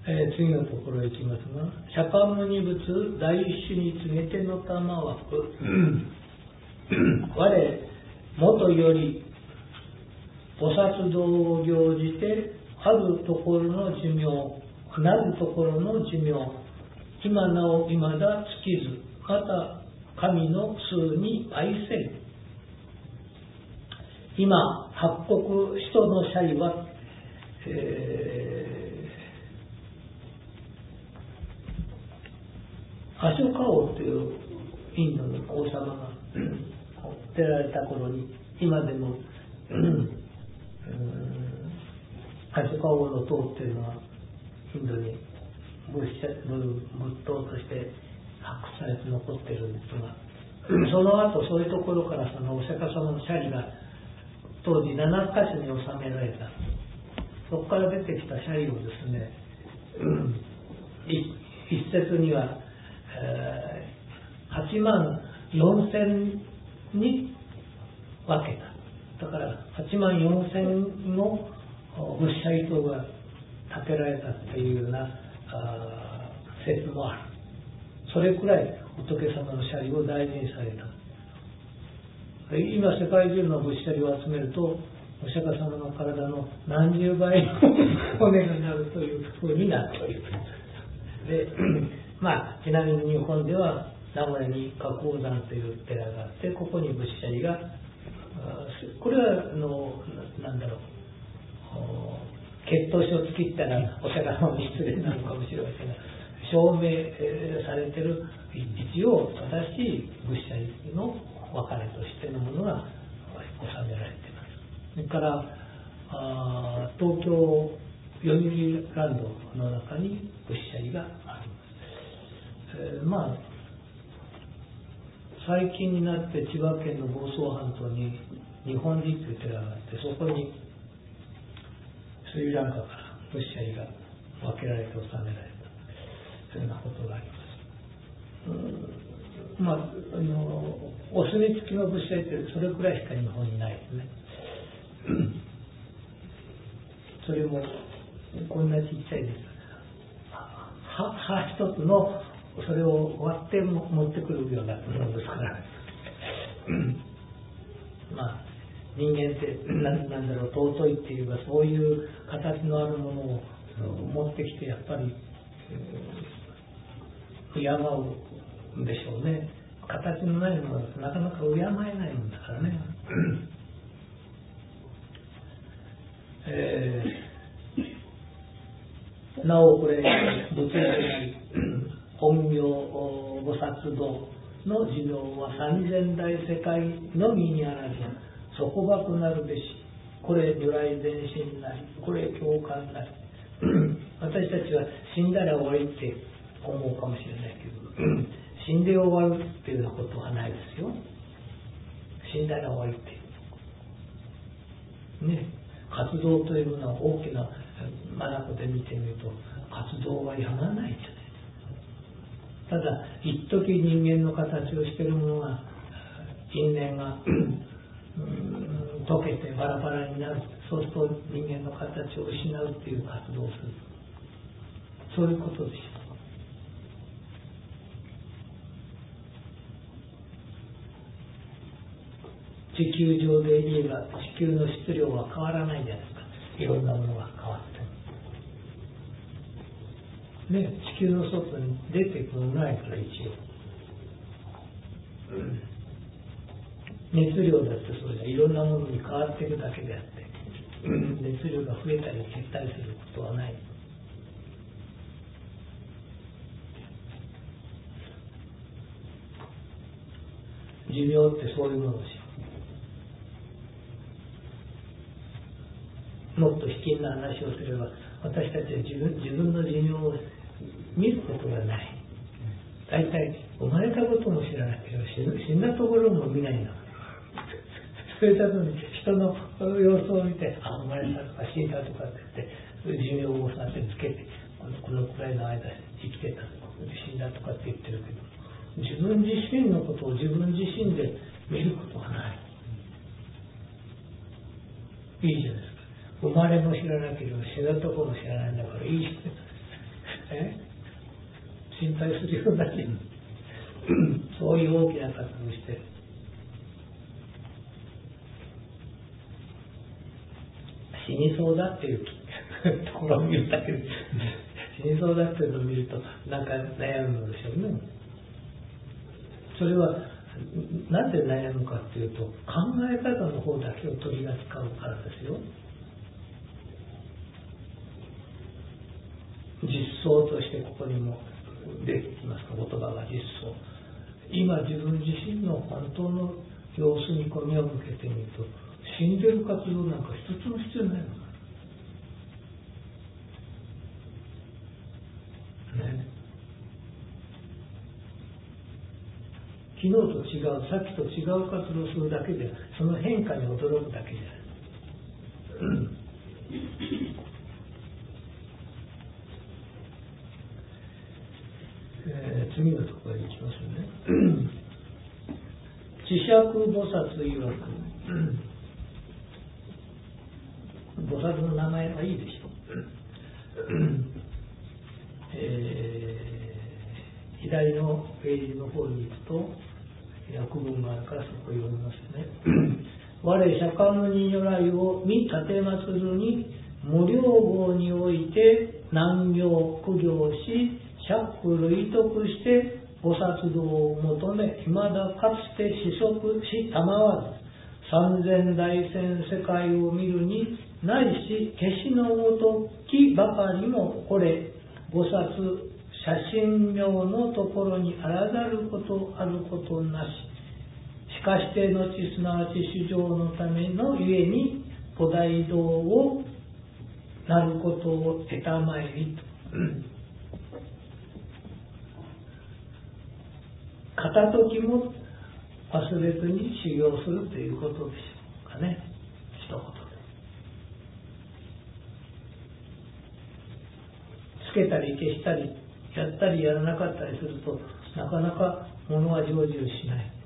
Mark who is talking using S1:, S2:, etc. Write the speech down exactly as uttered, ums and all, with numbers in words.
S1: えー、次のところへ行きますが、釈迦牟尼仏第一種に告げての玉枠我元より菩薩道を行じてあるところの寿命なるところの寿命今なおいまだ尽きずまた神の数に愛せる今八国使徒の社位は、えー、アショカ王というインドの王様が出られた頃に今でもアショカ王の塔っていうのはインドに仏塔として発掘されて残っているんですがその後そういうところからそのお釈迦様の舎利が当時ななかしょに収められたそこから出てきた舎利をですね一説には、えー、はちまんよんせんに分けただからはちまんよんせんの仏舎利塔が建てられたっていうような説もあるそれくらい仏様の舎利を大事にされた今世界中の仏舎利を集めるとお釈迦様の体の何十倍の骨がなるというふうになっておりますで、まあ、ちなみに日本では名古屋に花崗山という寺があってここに仏舎利がこれはあのなんだろう血統書を作ったらお釈迦様に失礼なのかもしれませんが証明されている一応正しい仏舎利の別れとしてのものが収められています。それからあ東京よみうりランドの中に仏舎利があります、えー、まあ最近になって千葉県の房総半島に日本人という寺があってそこにスリランカから仏舎利が分けられて収められたというようなことがあります。うんまあ、あのお墨付きの仏舎利ってそれくらいしか日本にないですね。それもこんなちっちゃいです。歯一つのそれを割って持ってくるようなものですからまあ人間って何なんだろう尊いっていうかそういう形のあるものを持ってきてやっぱり、えー、敬うんでしょうね形のないものだとなかなか敬えないもんだからねえー、なおこれ仏であり本名菩薩道の寿命は三千代世界のみにあらず底ばくなるべしこれ如来前身なりこれ共感なり私たちは死んだら終わりって思うかもしれないけど死んで終わるっていうようなことはないですよ死んだら終わりってね活動というのは大きな眼で見てみると活動はやまないじゃないただ一時人間の形をしているものが因縁が溶けてバラバラになるそうすると人間の形を失うっていう活動をするそういうことでしょう地球上で言えば地球の質量は変わらないじゃないですかいろんなものが変わってね、地球の外に出てくるないから一応、うん、熱量だってそうじゃいろんなものに変わっていくだけであって、うん、熱量が増えたり減ったりすることはない寿命ってそういうものですよもっと卑近な話をすれば私たちは自分、自分の寿命を見ることがない大体生まれたことも知らなければ死んだところも見ないんだそれだと人の様子を見てあ生まれたとか死んだとかって言って寿命をさせつけてこの、このくらいの間生きてた死んだとかって言ってるけど自分自身のことを自分自身で見ることはないいいじゃないですか生まれも知らなければ死んだところも知らないんだからいいじゃないですか心配するようなし、そういう大きな活動をして死にそうだっていうところを見るだけで死にそうだっていうのを見るとなんか悩むのでしょうね。それはなぜ悩むかっていうと、考え方の方だけを取り扱うからですよ。実相としてここにも出てきますか、言葉が実相。今自分自身の本当の様子にこう目を向けてみると、死んでる活動なんか一つも必要ないのかね。昨日と違う、さっきと違う活動をするだけで、その変化に驚くだけじゃない。えー、次のところに行きますね。智釈菩薩曰く、菩薩の名前はいいでしょう。えー、左のページの方に行くと訳文があるからそこを読みますね。我釈迦牟尼如来を見立てまつるに無量号において難行苦行し釈類得して菩薩道を求め、未だかつて試食したまわず、三千大千世界を見るに、ないし消しのごときばかりもこれ、菩薩写真名のところにあらざることあることなし。しかして後すなわち主情のためのゆえに、菩提道をなることを得たまえりと。片時も忘れずに修行するということでしょうかね、一言で。つけたり消したりやったりやらなかったりするとなかなか物は成就しない。